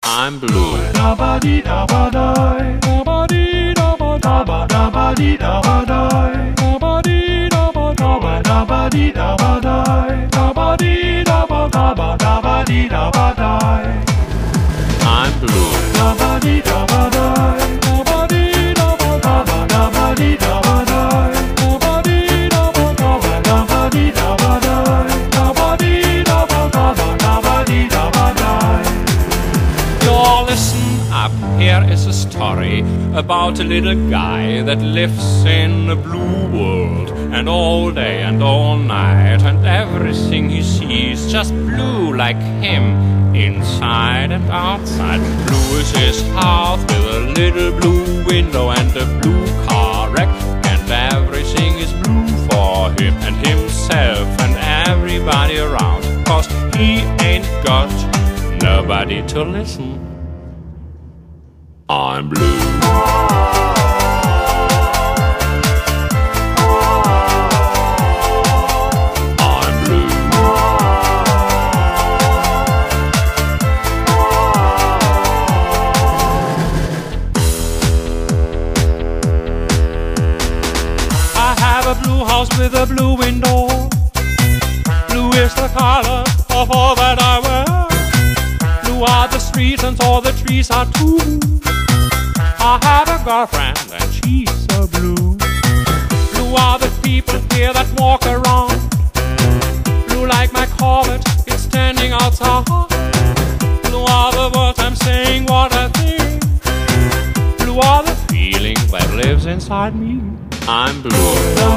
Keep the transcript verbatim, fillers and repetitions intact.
I'm blue. I'm blue. Y'all listen up, here is a story about a little guy that lives in a blue world, and all day and all night, and everything he sees just blue like him, inside and outside. Blue is his house with a little blue window and a blue car wreck, and everything is blue for him and himself and everybody around, 'cause he ain't got nobody to listen. I'm blue. I'm blue. I have a blue house with a blue window. Blue is the color of all that I wear. Blue are the streets and all the trees are too. I have a girlfriend and she's so blue. Blue are the people here that walk around. Blue like my Corvette, it's standing outside. Blue are the words I'm saying what I think. Blue are the feeling that lives inside me. I'm blue.